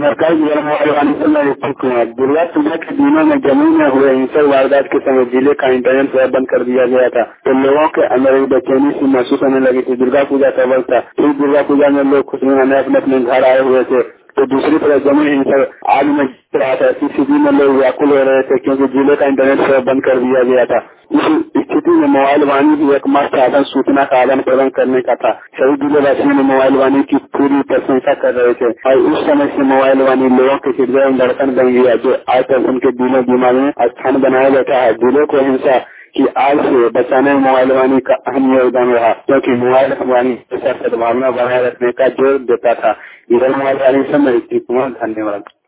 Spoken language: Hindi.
सरकारी जिला मोबाइल वाणी से मैं रिपोर्ट कुमार। दुर्गा पूजा के दिनों में जम्मू में हुए हिंसक वारदात के समय जिले का इंटरनेट सेवा बंद कर दिया गया था, तो लोगों के अंदर एक बेचैनी सी महसूस होने लगी थी। दुर्गा पूजा का वक्त था, इस दुर्गा पूजा में लोग खुशी मनाने अपने अपने घर आए हुए थे, तो दूसरी तरफ जम्मू हिंसक आग में गिर रहा था। इस स्थिति में लोग व्याकुल हो रहे थे क्योंकि जिले का इंटरनेट सेवा बंद कर दिया गया था। इस स्थिति में मोबाइल वाणी भी एकमात्र साधन सूचना का आदान प्रदान करने का था। सभी जिलेवासियों ने मोबाइल वाणी की पूरी प्रशंसा कर रहे थे और उस समय से मोबाइल वाणी लोगों के हृदय में धड़कन बन गया, जो आज तक उनके दिलों दिमाग में स्थान बनाए बैठा है। जिले को हिंसा की आग से बचाने में मोबाइल वाणी का अहम योगदान रहा, क्योंकि मोबाइल वाणी सद्भावना बनाए रखने का जोर देता था। इधर मोबाइल वाणी से मैं कुमार, धन्यवाद।